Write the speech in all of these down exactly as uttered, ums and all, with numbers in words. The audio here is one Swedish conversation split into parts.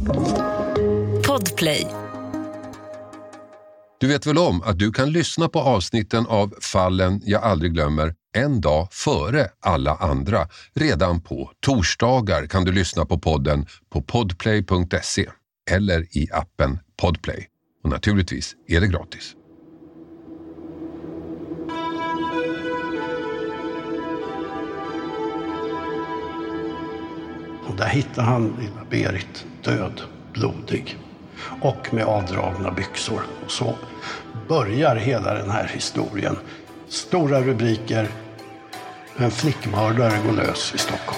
Podplay. Du vet väl om att du kan lyssna på avsnitten av Fallen jag aldrig glömmer en dag före alla andra. Redan på torsdagar kan du lyssna på podden på podplay punkt se eller i appen Podplay. Och naturligtvis är det gratis. Och där hittar han lilla Berit död, blodig och med avdragna byxor. Och så börjar hela den här historien. Stora rubriker. En flickmördare går lös i Stockholm.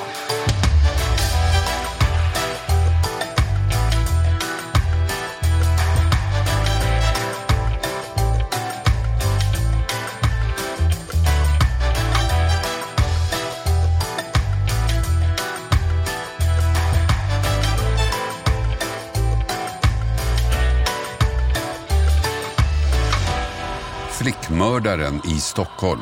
Flickmördaren i Stockholm.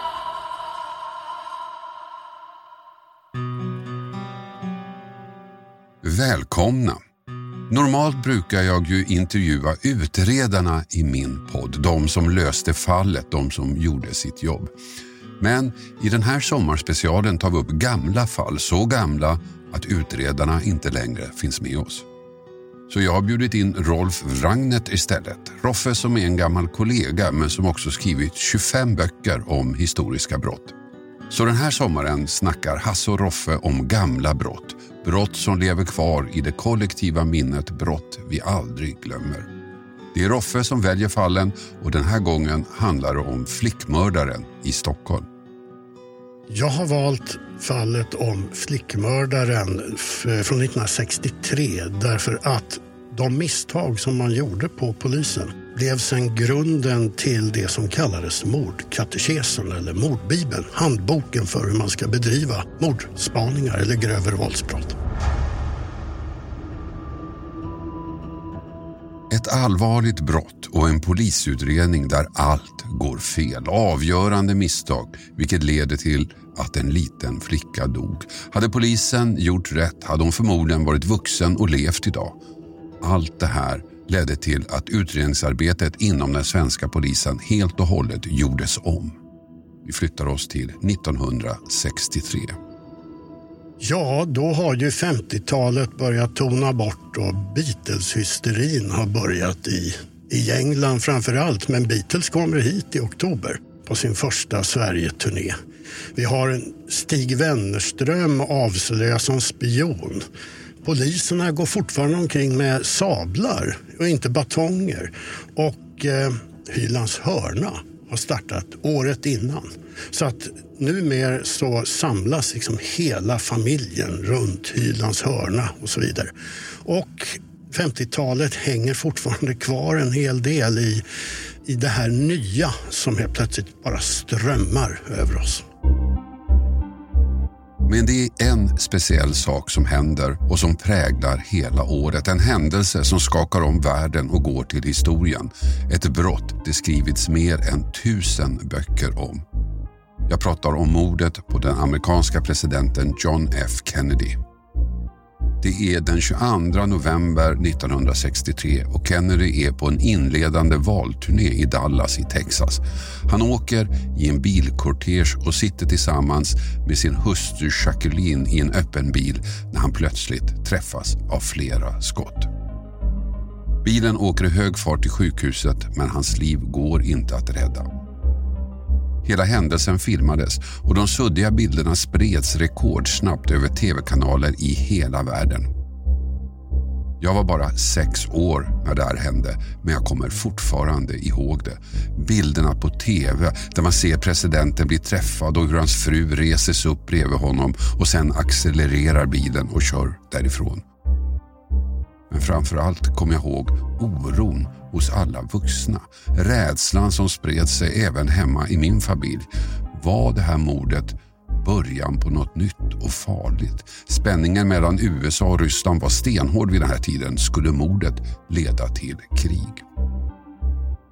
Välkomna. Normalt brukar jag ju intervjua utredarna i min podd. De som löste fallet, de som gjorde sitt jobb. Men i den här sommarspecialen tar vi upp gamla fall. Så gamla att utredarna inte längre finns med oss. Så jag har bjudit in Rolf Wrangnet istället. Roffe som är en gammal kollega men som också skrivit tjugofem böcker om historiska brott. Så den här sommaren snackar Hasse och Roffe om gamla brott. Brott som lever kvar i det kollektiva minnet, brott vi aldrig glömmer. Det är Roffe som väljer fallen och den här gången handlar det om flickmördaren i Stockholm. Jag har valt fallet om flickmördaren från nittonhundrasextiotre därför att de misstag som man gjorde på polisen blev sen grunden till det som kallades mordkatekesen eller mordbibeln, handboken för hur man ska bedriva mordspaningar eller grövre våldsbrott. Ett allvarligt brott och en polisutredning där allt går fel. Avgörande misstag, vilket leder till att en liten flicka dog. Hade polisen gjort rätt hade hon förmodligen varit vuxen och levt idag. Allt det här ledde till att utredningsarbetet inom den svenska polisen helt och hållet gjordes om. Vi flyttar oss till nittonhundrasextiotre. Ja, då har ju femtiotalet börjat tona bort och Beatles-hysterin har börjat i, i England framför allt. Men Beatles kommer hit i oktober på sin första Sverige-turné. Vi har en Stig Wennerström avslöjas som spion. Poliserna går fortfarande omkring med sablar och inte batonger. Och eh, Hylands hörna har startat året innan. Så att numera så samlas liksom hela familjen runt Hylands hörna och så vidare. Och femtiotalet hänger fortfarande kvar en hel del i, i det här nya som helt plötsligt bara strömmar över oss. Men det är en speciell sak som händer och som präglar hela året. En händelse som skakar om världen och går till historien. Ett brott det skrivits mer än tusen böcker om. Jag pratar om mordet på den amerikanska presidenten John F. Kennedy. Det är den tjugoandra november nittonhundrasextiotre och Kennedy är på en inledande valturné i Dallas i Texas. Han åker i en bilkortege och sitter tillsammans med sin hustru Jacqueline i en öppen bil när han plötsligt träffas av flera skott. Bilen åker i hög fart till sjukhuset men hans liv går inte att rädda. Hela händelsen filmades och de suddiga bilderna spreds rekordsnabbt över tv-kanaler i hela världen. Jag var bara sex år när det här hände, men jag kommer fortfarande ihåg det. Bilderna på tv där man ser presidenten bli träffad och hur hans fru reser sig upp bredvid honom och sen accelererar bilen och kör därifrån. Men framförallt kommer jag ihåg oron hos alla vuxna. Rädslan som spred sig även hemma i min familj. Var det här mordet början på något nytt och farligt? Spänningen mellan U S A och Ryssland var stenhård vid den här tiden. Skulle mordet leda till krig?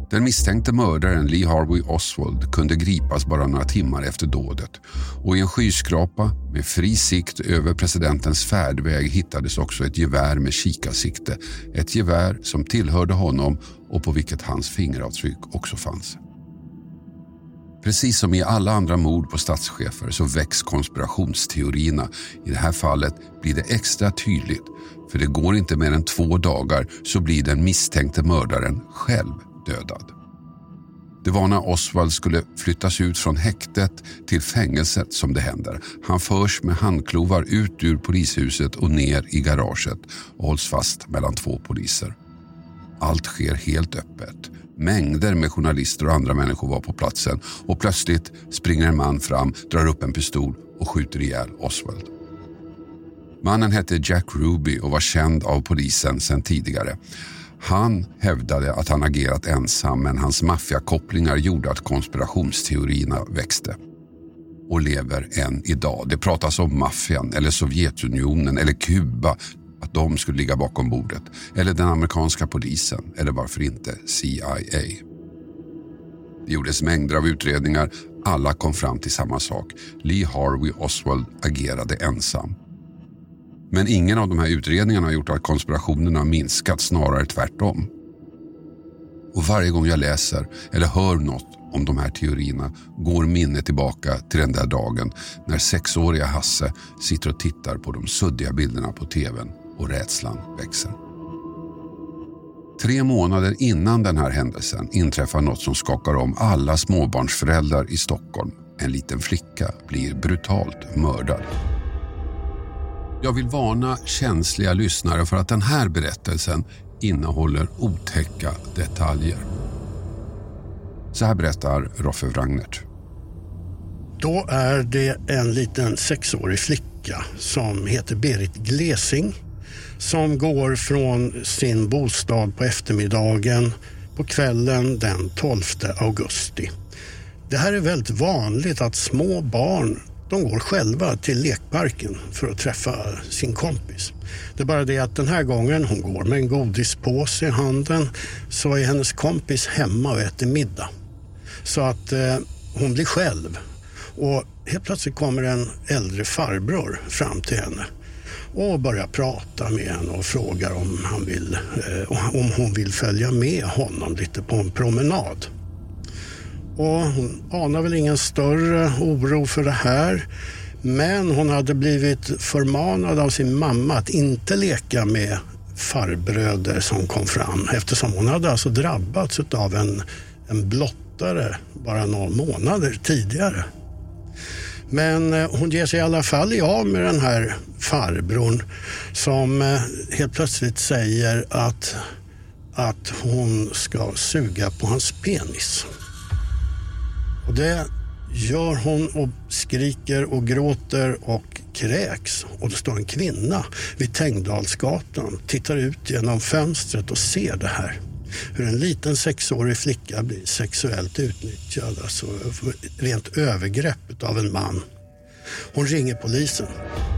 Den misstänkte mördaren Lee Harvey Oswald kunde gripas bara några timmar efter dådet, och i en skyskrapa med fri sikt över presidentens färdväg hittades också ett gevär med kikarsikte, ett gevär som tillhörde honom och på vilket hans fingeravtryck också fanns. Precis som i alla andra mord på statschefer så väcks konspirationsteorierna. I det här fallet blir det extra tydligt, för det går inte mer än två dagar så blir den misstänkte mördaren själv dödad. Det var när Oswald skulle flyttas ut från häktet till fängelset som det händer. Han förs med handklovar ut ur polishuset och ner i garaget och hålls fast mellan två poliser. Allt sker helt öppet. Mängder med journalister och andra människor var på platsen och plötsligt springer en man fram, drar upp en pistol och skjuter ihjäl Oswald. Mannen hette Jack Ruby och var känd av polisen sedan tidigare. Han hävdade att han agerat ensam, men hans maffiakopplingar gjorde att konspirationsteorierna växte. Och lever än idag. Det pratas om maffian eller Sovjetunionen eller Kuba, att de skulle ligga bakom bordet. Eller den amerikanska polisen, eller varför inte C I A. Det gjordes mängder av utredningar. Alla kom fram till samma sak. Lee Harvey Oswald agerade ensam. Men ingen av de här utredningarna har gjort att konspirationerna har minskat, snarare tvärtom. Och varje gång jag läser eller hör något om de här teorierna går minnet tillbaka till den där dagen när sexåriga Hasse sitter och tittar på de suddiga bilderna på tvn och rädslan växer. Tre månader innan den här händelsen inträffar något som skakar om alla småbarnsföräldrar i Stockholm. En liten flicka blir brutalt mördad. Jag vill varna känsliga lyssnare för att den här berättelsen innehåller otäcka detaljer. Så här berättar Roffe Wrangnert. Då är det en liten sexårig flicka som heter Berit Glesing som går från sin bostad på eftermiddagen på kvällen den tolfte augusti. Det här är väldigt vanligt att små barn de går själva till lekparken för att träffa sin kompis. Det är bara det att den här gången hon går med en godispåse i handen så är hennes kompis hemma och äter middag. Så att eh, hon blir själv. Och helt plötsligt kommer en äldre farbror fram till henne och börjar prata med henne och frågar om, han vill, eh, om hon vill följa med honom lite på en promenad. Och hon anar väl ingen större oro för det här. Men hon hade blivit förmanad av sin mamma att inte leka med farbröder som kom fram. Eftersom hon hade alltså drabbats av en, en blottare bara några månader tidigare. Men hon ger sig i alla fall i av med den här farbrorn som helt plötsligt säger att, att hon ska suga på hans penis. Och det gör hon och skriker och gråter och kräks. Och det står en kvinna vid Tängdalsgatan, tittar ut genom fönstret och ser det här. Hur en liten sexårig flicka blir sexuellt utnyttjad, alltså rent övergrepp av en man. Hon ringer polisen.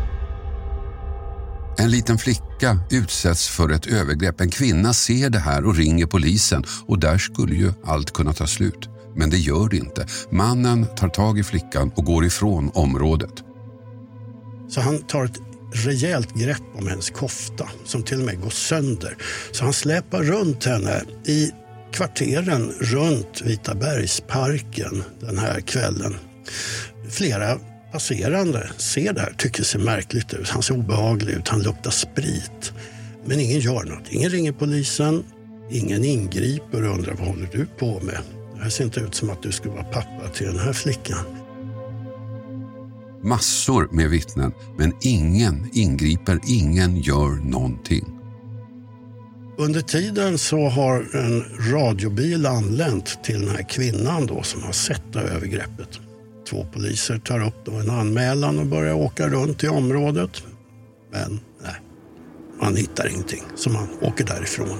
En liten flicka utsätts för ett övergrepp. En kvinna ser det här och ringer polisen, och där skulle ju allt kunna ta slut. Men det gör det inte. Mannen tar tag i flickan och går ifrån området. Så han tar ett rejält grepp om hennes kofta som till och med går sönder. Så han släpar runt henne i kvarteren runt Vitabergsparken den här kvällen. Flera passerande ser det här, tycker sig märkligt ut. Han ser obehaglig ut, han luktar sprit. Men ingen gör något. Ingen ringer polisen, ingen ingriper och undrar vad håller du på med? Det här ser inte ut som att du skulle vara pappa till den här flickan. Massor med vittnen, men ingen ingriper, ingen gör någonting. Under tiden så har en radiobil anlänt till den här kvinnan då som har sett det övergreppet. Två poliser tar upp då en anmälan och börjar åka runt i området. Men nej, man hittar ingenting, så man åker därifrån.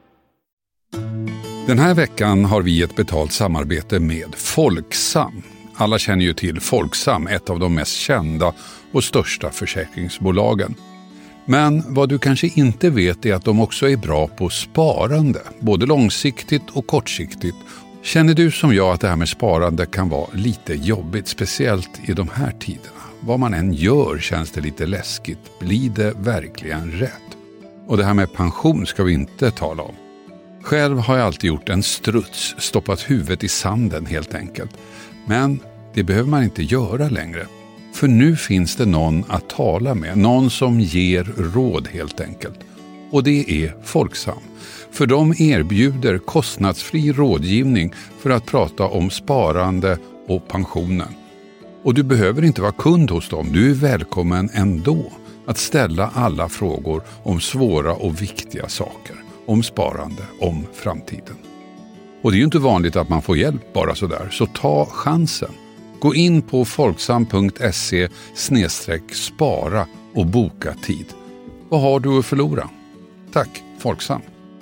Den här veckan har vi ett betalt samarbete med Folksam. Alla känner ju till Folksam, ett av de mest kända och största försäkringsbolagen. Men vad du kanske inte vet är att de också är bra på sparande, både långsiktigt och kortsiktigt. Känner du som jag att det här med sparande kan vara lite jobbigt, speciellt i de här tiderna? Vad man än gör känns det lite läskigt. Blir det verkligen rätt? Och det här med pension ska vi inte tala om. Själv har jag alltid gjort en struts, stoppat huvudet i sanden helt enkelt. Men det behöver man inte göra längre. För nu finns det någon att tala med, någon som ger råd helt enkelt. Och det är Folksam. För de erbjuder kostnadsfri rådgivning för att prata om sparande och pensionen. Och du behöver inte vara kund hos dem, du är välkommen ändå att ställa alla frågor om svåra och viktiga saker. Om sparande, om framtiden. Och det är ju inte vanligt att man får hjälp bara sådär, så ta chansen. Gå in på folksam punkt se snedstreck spara och boka tid. Vad har du att förlora? Tack, Folksam.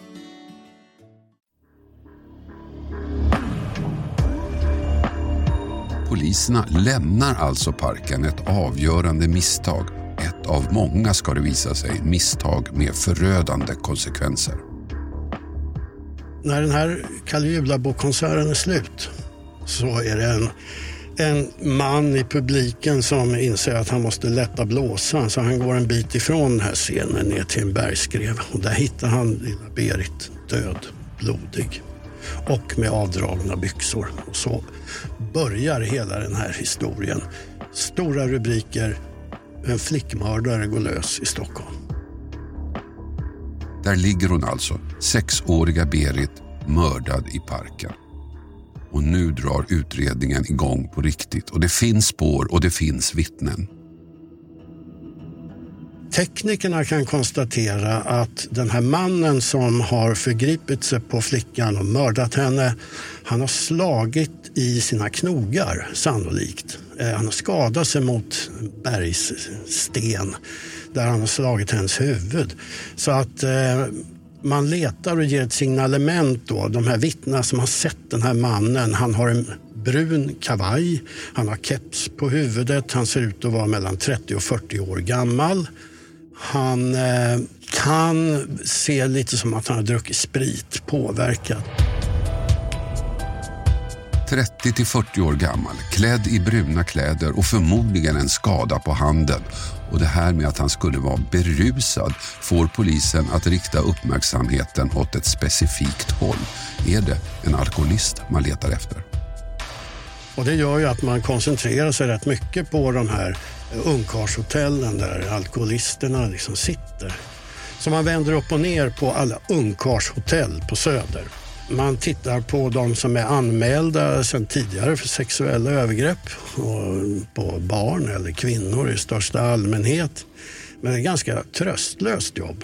Poliserna lämnar alltså parken, ett avgörande misstag. Ett av många ska det visa sig, misstag med förödande konsekvenser. När den här Caligula-bokkonserten är slut så är det en, en man i publiken som inser att han måste lätta blåsan, så han går en bit ifrån den här scenen ner till en bergskrev. Och där hittar han lilla Berit död, blodig och med avdragna byxor. Och så börjar hela den här historien. Stora rubriker, en flickmördare går lös i Stockholm. Där ligger hon alltså, sexåriga Berit, mördad i parken. Och nu drar utredningen igång på riktigt. Och det finns spår och det finns vittnen. Teknikerna kan konstatera att den här mannen som har förgripit sig på flickan och mördat henne, han har slagit i sina knogar sannolikt. Han har skadat sig mot bergssten där han har slagit hennes huvud. Så att eh, man letar och ger ett signalement då. De här vittnena som har sett den här mannen, han har en brun kavaj, han har keps på huvudet, han ser ut att vara mellan trettio och fyrtio år gammal. Han eh, kan se lite som att han har druckit sprit, påverkad. trettio till fyrtio år gammal, klädd i bruna kläder och förmodligen en skada på handen. Och det här med att han skulle vara berusad får polisen att rikta uppmärksamheten åt ett specifikt håll. Är det en alkoholist man letar efter? Och det gör ju att man koncentrerar sig rätt mycket på de här ungkarlshotellen där alkoholisterna liksom sitter. Så man vänder upp och ner på alla ungkarlshotell på Söder. Man tittar på de som är anmälda sedan tidigare för sexuella övergrepp och på barn eller kvinnor i största allmänhet. Men det är ett ganska tröstlöst jobb.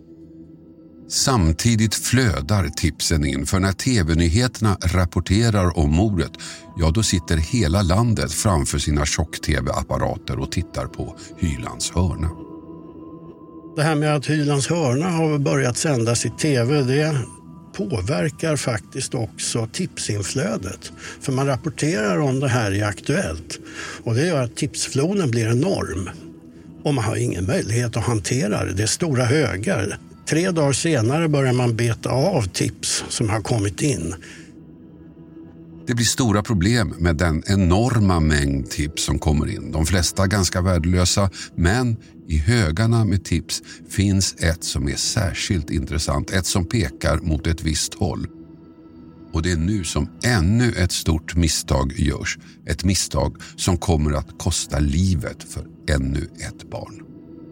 Samtidigt flödar tipsen in, för när tv-nyheterna rapporterar om mordet, ja då sitter hela landet framför sina tjock-tv-apparater och tittar på Hylands hörna. Det här med att Hylands hörna har börjat sändas i tv, det påverkar faktiskt också tipsinflödet. För man rapporterar om det här i Aktuellt. Och det gör att tipsfloden blir enorm. Och man har ingen möjlighet att hantera det. Det är stora högar. Tre dagar senare börjar man beta av tips som har kommit in. Det blir stora problem med den enorma mängd tips som kommer in. De flesta ganska värdelösa, men i högarna med tips finns ett som är särskilt intressant. Ett som pekar mot ett visst håll. Och det är nu som ännu ett stort misstag görs. Ett misstag som kommer att kosta livet för ännu ett barn.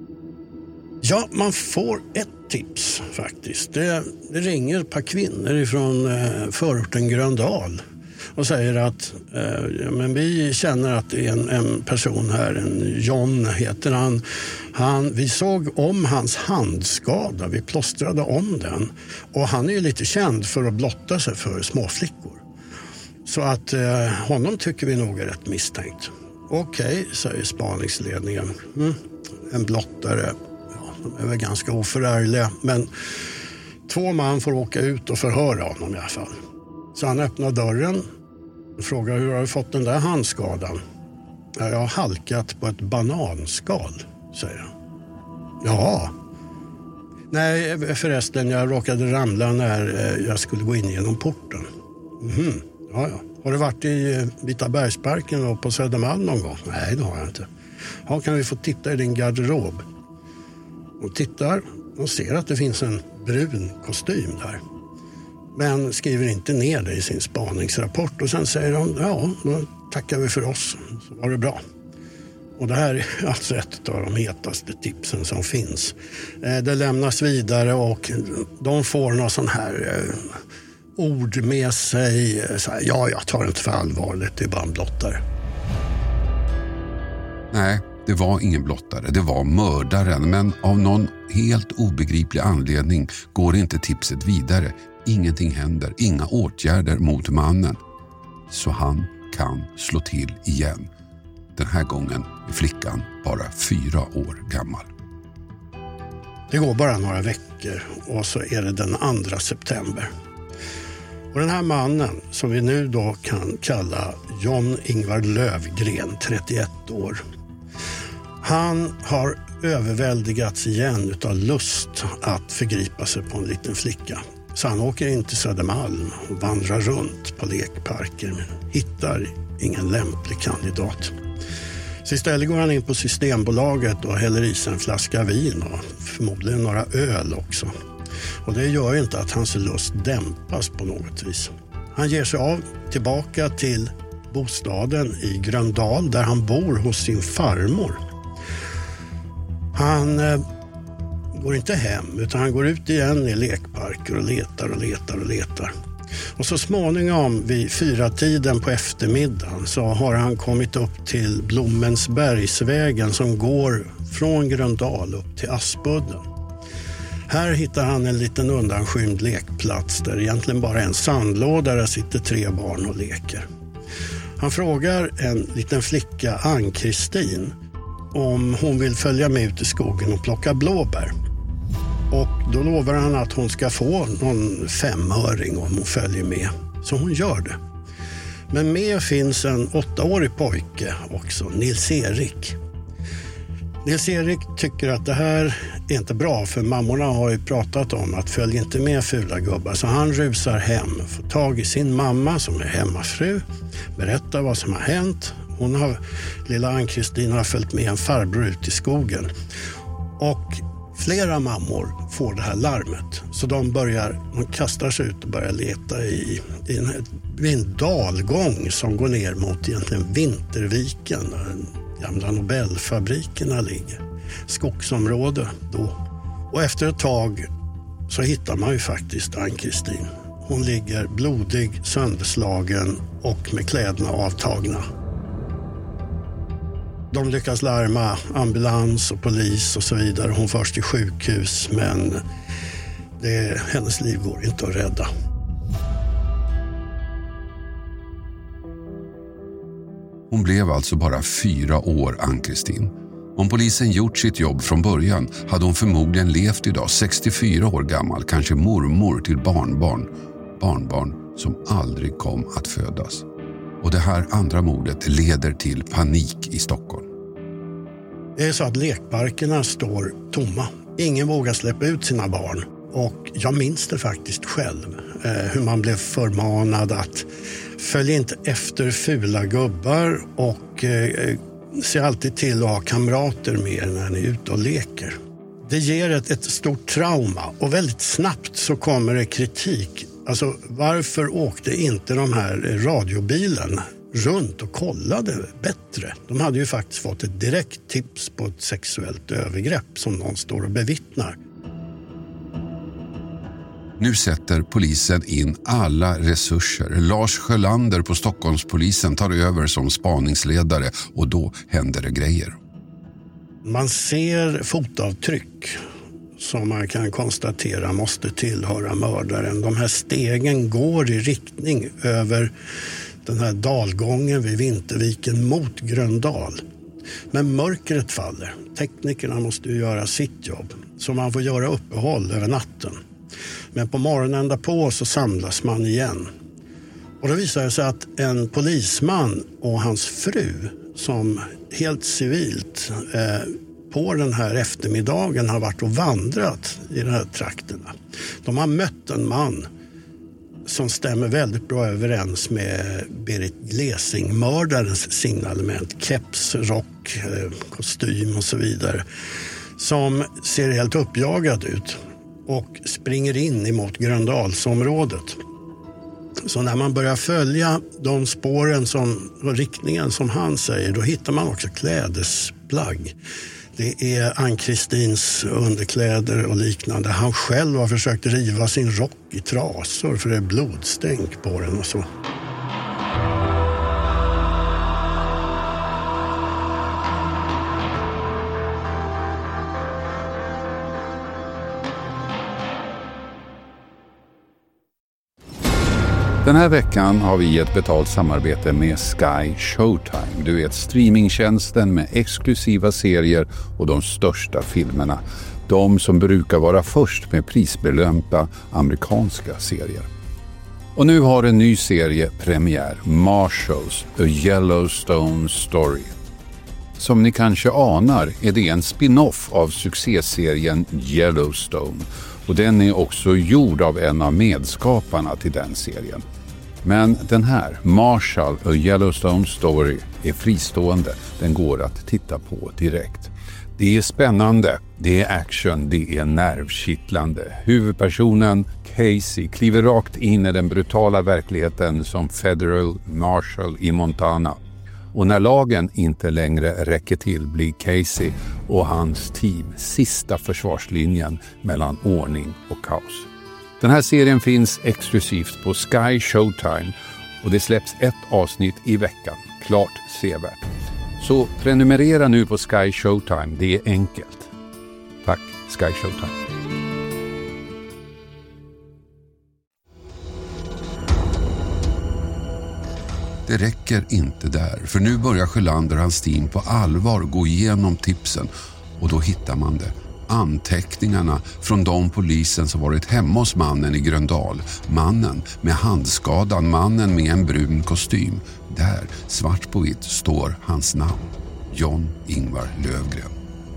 Ja, man får ett tips faktiskt. Det, det ringer ett par kvinnor från eh, förorten Gröndal och säger att eh, ja, men vi känner att det är en, en person här, en John heter han. han. Vi såg om hans handskada, vi plåstrade om den. Och han är ju lite känd för att blotta sig för småflickor. Så att eh, honom tycker vi nog är rätt misstänkt. Okej, säger spaningsledningen. Mm, en blottare. De är väl ganska oförärliga, men två man får åka ut och förhöra honom i alla fall. Så han öppnar dörren Jag frågar, hur har du fått den där handskadan? Ja, jag har halkat på ett bananskal, säger han. Ja. Nej, förresten, jag råkade ramla när jag skulle gå in genom porten. Mhm, ja, ja. Har du varit i Vita Bergsparken och på Södermalm någon gång? Nej, det har jag inte. Ja, kan vi få titta i din garderob? Och tittar och ser att det finns en brun kostym där. Men skriver inte ner det i sin spaningsrapport. Och sen säger de, ja, då tackar vi för oss. Så var det bra. Och det här är alltså ett av de hetaste tipsen som finns. Det lämnas vidare och de får någon sån här ord med sig. Så här, ja, jag tar det inte för allvarligt, det är bara en blottare. Nej, det var ingen blottare, det var mördaren. Men av någon helt obegriplig anledning går inte tipset vidare. Ingenting händer, inga åtgärder mot mannen. Så han kan slå till igen. Den här gången är flickan bara fyra år gammal. Det går bara några veckor och så är det den andra september. Och den här mannen, som vi nu då kan kalla John Ingvar Lövgren, trettioett år. Han har överväldigats igen utav lust att förgripa sig på en liten flicka. Så han åker in till Södermalm och vandrar runt på lekparker men hittar ingen lämplig kandidat. Så istället går han in på Systembolaget och häller i sig en flaska vin och förmodligen några öl också. Och det gör ju inte att hans lust dämpas på något vis. Han ger sig av tillbaka till bostaden i Gröndal där han bor hos sin farmor. Han eh, går inte hem utan han går ut igen i lekparker och letar och letar och letar. Och så småningom vid fyra tiden på eftermiddagen så har han kommit upp till Blommensbergsvägen som går från Gröndal upp till Aspudden. Här hittar han en liten undanskymd lekplats där egentligen bara en sandlåda där sitter tre barn och leker. Han frågar en liten flicka, Ann-Kristin, om hon vill följa med ut i skogen och plocka blåbär. Och då lovar han att hon ska få någon femöring om hon följer med. Så hon gör det. Men med finns en åttaårig pojke också, Nils-Erik. Nils-Erik tycker att det här är inte bra för mammorna har ju pratat om att följa inte med fula gubbar. Så han rusar hem, får tag i sin mamma som är hemmafru, berättar vad som har hänt. Hon har, lilla Ann-Kristin har följt med en farbror ut i skogen. Och flera mammor får det här larmet. Så de börjar, de kastar sig ut och börjar leta i, i, en, i en dalgång som går ner mot egentligen Vinterviken där den gamla Nobelfabrikerna ligger. Skogsområde då. Och efter ett tag så hittar man ju faktiskt Ann-Kristin. Hon ligger blodig, sönderslagen och med kläderna avtagna. De lyckas larma ambulans och polis och så vidare. Hon förs till sjukhus men det, hennes liv går inte att rädda. Hon blev alltså bara fyra år, Ann-Kristin. Om polisen gjort sitt jobb från början hade hon förmodligen levt idag, sextiofyra år gammal, kanske mormor till barnbarn. Barnbarn som aldrig kom att födas. Och det här andra mordet leder till panik i Stockholm. Det är så att lekparkerna står tomma. Ingen vågar släppa ut sina barn. Och jag minns det faktiskt själv. Eh, hur man blev förmanad att följa inte efter fula gubbar och eh, se alltid till att ha kamrater med när ni är ute och leker. Det ger ett, ett stort trauma och väldigt snabbt så kommer det kritik. Alltså varför åkte inte de här radiobilen runt och kollade bättre? De hade ju faktiskt fått ett direkt tips på ett sexuellt övergrepp som någon står och bevittnar. Nu sätter polisen in alla resurser. Lars Sjölander på Stockholmspolisen tar över som spaningsledare och då händer det grejer. Man ser fotavtryck som man kan konstatera måste tillhöra mördaren. De här stegen går i riktning över den här dalgången vid Vinterviken mot Gröndal. Men mörkret faller. Teknikerna måste ju göra sitt jobb så man får göra uppehåll över natten. Men på morgonen därpå så samlas man igen. Och då visade det sig att en polisman och hans fru som helt civilt eh, på den här eftermiddagen har varit och vandrat i de här trakterna. De har mött en man som stämmer väldigt bra överens med Berit Glesing-mördarens signalement. Keps, rock, eh, kostym och så vidare. Som ser helt uppjagad ut och springer in emot Gröndalsområdet. Så när man börjar följa de spåren som, och riktningen som han säger, då hittar man också klädesplagg. Det är Ann-Kristins underkläder och liknande. Han själv har försökt riva sin rock i trasor för det är blodstänk på den och så. Den här veckan har vi ett betalt samarbete med Sky Showtime. Du vet, streamingtjänsten med exklusiva serier och de största filmerna. De som brukar vara först med prisbelönta amerikanska serier. Och nu har en ny serie premiär, Marshalls, A Yellowstone Story. Som ni kanske anar är det en spin-off av succéserien Yellowstone. Och den är också gjord av en av medskaparna till den serien. Men den här, Marshall, A Yellowstone Story, är fristående. Den går att titta på direkt. Det är spännande, det är action, det är nervkittlande. Huvudpersonen, Casey, kliver rakt in i den brutala verkligheten som Federal Marshal i Montana. Och när lagen inte längre räcker till blir Casey och hans team sista försvarslinjen mellan ordning och kaos. Den här serien finns exklusivt på Sky Showtime och det släpps ett avsnitt i veckan. Klart sevärt. Så prenumerera nu på Sky Showtime, det är enkelt. Tack Sky Showtime. Det räcker inte där, för nu börjar Sjölander och hans team på allvar gå igenom tipsen och då hittar man det. Anteckningarna från de polisen som varit hemma hos mannen i Gröndal. Mannen med handskadan, mannen med en brun kostym. Där, svart på vitt, står hans namn. John Ingvar Lövgren.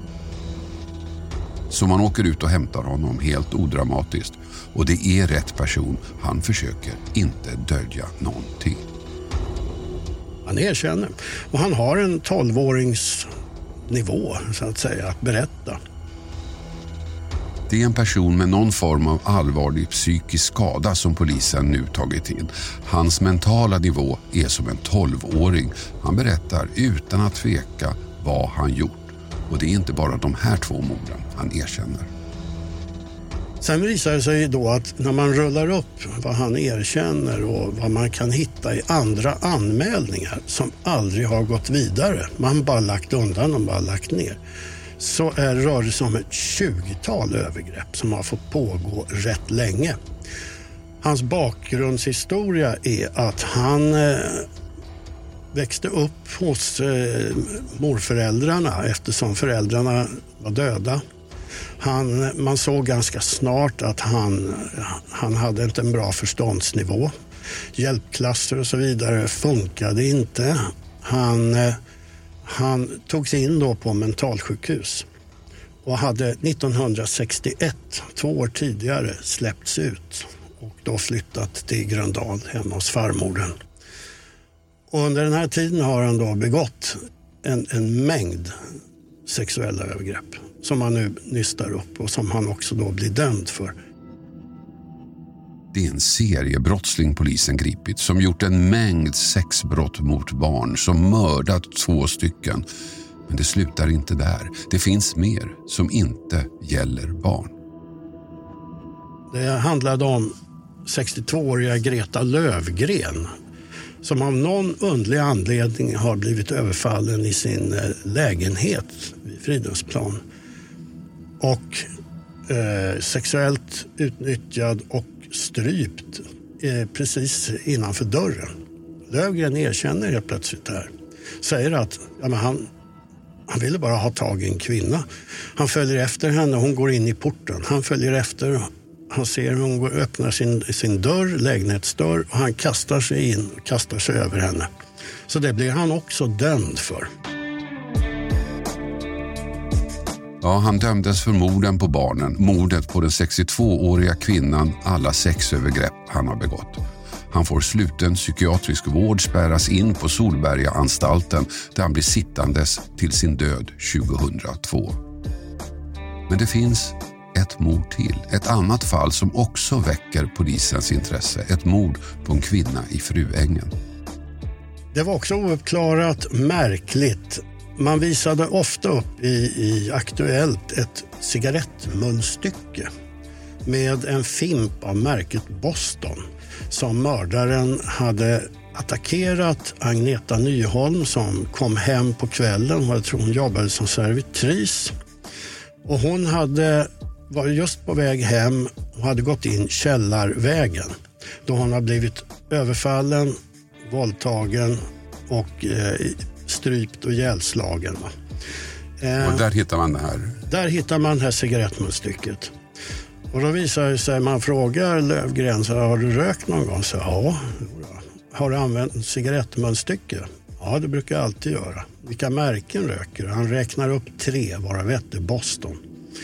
Så man åker ut och hämtar honom helt odramatiskt. Och det är rätt person. Han försöker inte dölja någonting. Han erkänner. Och han har en tolvårings nivå så att säga att berätta. Det är en person med någon form av allvarlig psykisk skada som polisen nu tagit in. Hans mentala nivå är som en tolvåring. Han berättar utan att tveka vad han gjort. Och det är inte bara de här två morden han erkänner. Sen visar det sig då att när man rullar upp vad han erkänner och vad man kan hitta i andra anmälningar som aldrig har gått vidare, man bara lagt undan och bara lagt ner, så är det rör det sig om ett tjugotal övergrepp som har fått pågå rätt länge. Hans bakgrundshistoria är att han eh, växte upp hos eh, morföräldrarna eftersom föräldrarna var döda. Han, man såg ganska snart att han, han hade inte en bra förståndsnivå. Hjälpklasser och så vidare funkade inte. Han, han tog sig in då på mentalsjukhus och hade nittonhundrasextioett, två år tidigare, släppts ut och då flyttat till Gröndal hemma hos farmodern. Och under den här tiden har han då begått en, en mängd sexuella övergrepp som han nu nystar upp och som han också då blir dömd för. Det är en seriebrottsling polisen gripit som gjort en mängd sexbrott mot barn, som mördat två stycken. Men det slutar inte där. Det finns mer som inte gäller barn. Det handlade om sextiotvååriga Greta Lövgren som av någon underlig anledning har blivit överfallen i sin lägenhet vid Fridhemsplan. Och eh, sexuellt utnyttjad och strypt eh, precis innanför dörren. Lövgren erkänner helt plötsligt det här. Säger att ja, men han, han ville bara ha tag i en kvinna. Han följer efter henne, hon går in i porten. Han följer efter, Han ser hur hon går, öppnar sin, sin dörr, lägenhetsdörr, och han kastar sig in, kastar sig över henne. Så det blir han också dömd för. Ja, han dömdes för morden på barnen, mordet på den sextiotvååriga kvinnan, alla sexövergrepp han har begått. Han får sluten psykiatrisk vård, spärras in på Solberga-anstalten där han blir sittandes till sin död tjugohundratvå. Men det finns ett mord till, ett annat fall som också väcker polisens intresse, ett mord på en kvinna i Fruängen. Det var också ouppklarat, märkligt. Man visade ofta upp i, i Aktuellt ett cigarettmunstycke med en fimp av märket Boston som mördaren hade attackerat Agneta Nyholm som kom hem på kvällen. Jag tror hon jobbade som servitris. Och hon hade, var just på väg hem och hade gått in källarvägen då hon har blivit överfallen, våldtagen och eh, strypt och ihjälslagen. Eh, och där hittar man det här? Där hittar man det här cigarettmunstycket. Och då visar det sig, man frågar Lövgren, så har du rökt någon gång? Så, ja. Har du använt cigarettmunstycke? Ja, det brukar jag alltid göra. Vilka märken röker? Han räknar upp tre, varav ett är Boston.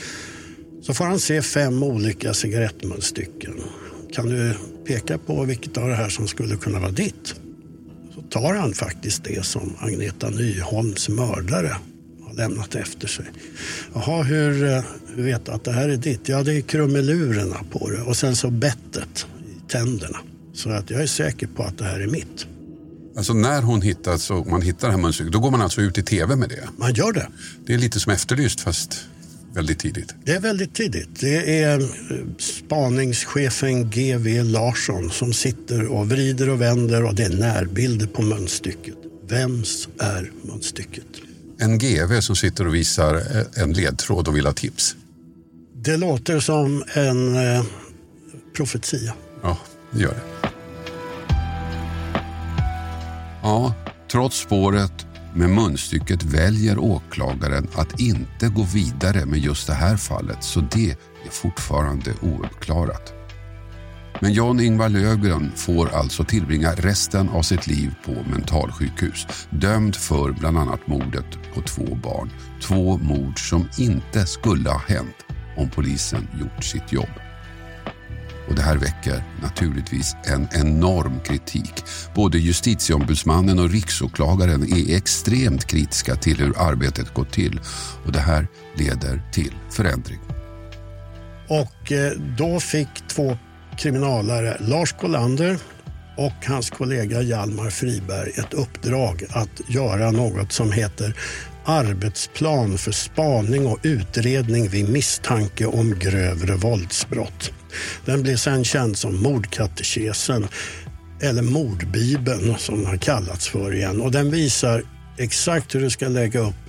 Så får han se fem olika cigarettmunstycken. Kan du peka på vilket av det här som skulle kunna vara ditt? Så tar han faktiskt det som Agneta Nyholms mördare har lämnat efter sig. Jaha, hur, hur vet du att det här är ditt? Ja, det är krumelurerna på det och sen så bettet i tänderna. Så att jag är säker på att det här är mitt. Alltså när hon hittar, så man hittar det här munstycket, då går man alltså ut i tv med det? Man gör det. Det är lite som Efterlyst fast väldigt tidigt. Det är väldigt tidigt. Det är spaningschefen G V Larsson som sitter och vrider och vänder och det är närbilder på munstycket. Vems är munstycket? En G V som sitter och visar en ledtråd och vill ha tips. Det låter som en eh, profetia. Ja, det gör det. Ja, trots spåret med munstycket väljer åklagaren att inte gå vidare med just det här fallet, så det är fortfarande ouppklarat. Men Jan-Ingvar Lövgren får alltså tillbringa resten av sitt liv på mentalsjukhus, dömd för bland annat mordet på två barn. Två mord som inte skulle ha hänt om polisen gjort sitt jobb. Och det här väcker naturligtvis en enorm kritik. Både justitieombudsmannen och riksåklagaren är extremt kritiska till hur arbetet går till. Och det här leder till förändring. Och då fick två kriminalare, Lars Kolander och hans kollega Hjalmar Friberg, ett uppdrag att göra något som heter arbetsplan för spaning och utredning vid misstanke om grövre våldsbrott. Den blev sedan känd som mordkatekesen eller mordbibeln som den har kallats för igen. Och den visar exakt hur du ska lägga upp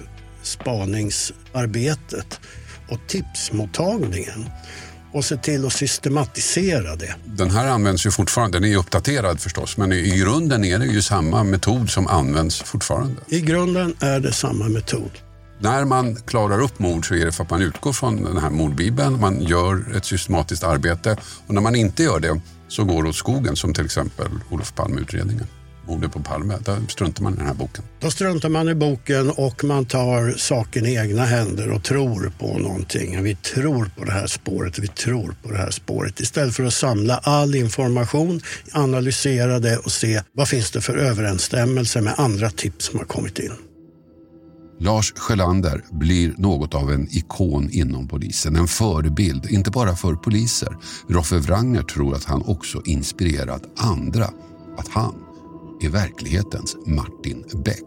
spaningsarbetet och tipsmottagningen och se till att systematisera det. Den här används ju fortfarande, den är uppdaterad förstås, men i grunden är det ju samma metod som används fortfarande. I grunden är det samma metod. När man klarar upp mord så är det för att man utgår från den här mordbibeln, man gör ett systematiskt arbete, och när man inte gör det så går det åt skogen, som till exempel Olof Palme-utredningen. Mordet på Palme, där struntar man i den här boken. Då struntar man i boken och man tar saken i egna händer och tror på någonting. Vi tror på det här spåret, vi tror på det här spåret. Istället för att samla all information, analysera det och se vad finns det för överensstämmelse med andra tips som har kommit in. Lars Sjölander blir något av en ikon inom polisen, en förebild, inte bara för poliser. Roffe Wranger tror att han också inspirerat andra, att han är verklighetens Martin Beck.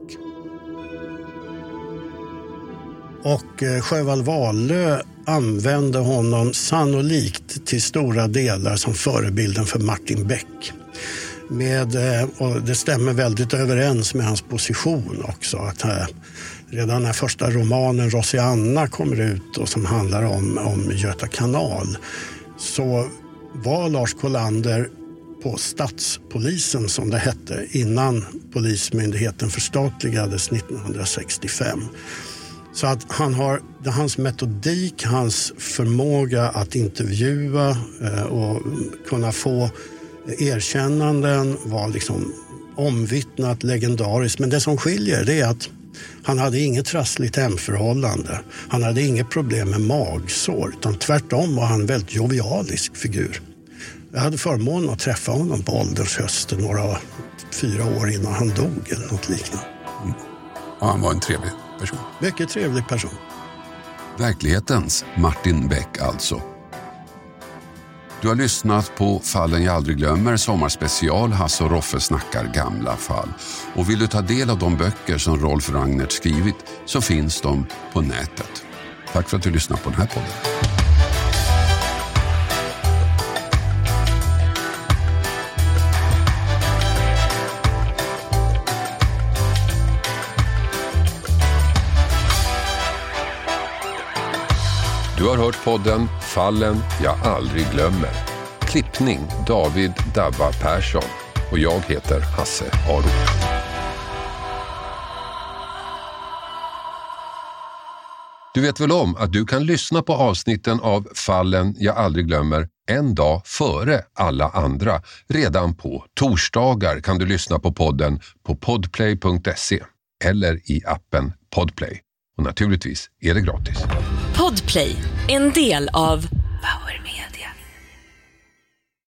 Och Sjöwall Wahlöö använde honom sannolikt till stora delar som förebilden för Martin Beck. Med, och det stämmer väldigt överens med hans position också. Att här, redan när första romanen Rosianna kommer ut och som handlar om, om Göta kanal, så var Lars Kolander på stadspolisen som det hette innan polismyndigheten förstatligades nittonhundrasextiofem. Så att han har, hans metodik, hans förmåga att intervjua eh, och kunna få erkännanden var liksom omvittnat legendariskt. Men det som skiljer det är att han hade inget trassligt hemförhållande. Han hade inget problem med magsår, utan tvärtom var han en väldigt jovialisk figur. Jag hade förmånen att träffa honom på åldershösten några fyra år innan han dog eller något liknande. Mm. Och han var en trevlig person. Mycket trevlig person. Verklighetens Martin Beck alltså. Du har lyssnat på Fallen jag aldrig glömmer, sommarspecial. Hasse och Roffe snackar gamla fall. Och vill du ta del av de böcker som Rolf Wrangnert skrivit så finns de på nätet. Tack för att du lyssnar på den här podden. Du har hört podden Fallen jag aldrig glömmer. Klippning David Dabba Persson och jag heter Hasse Aro. Du vet väl om att du kan lyssna på avsnitten av Fallen jag aldrig glömmer en dag före alla andra. Redan på torsdagar kan du lyssna på podden på podplay punkt se eller i appen Podplay. Och naturligtvis är det gratis. Podplay, en del av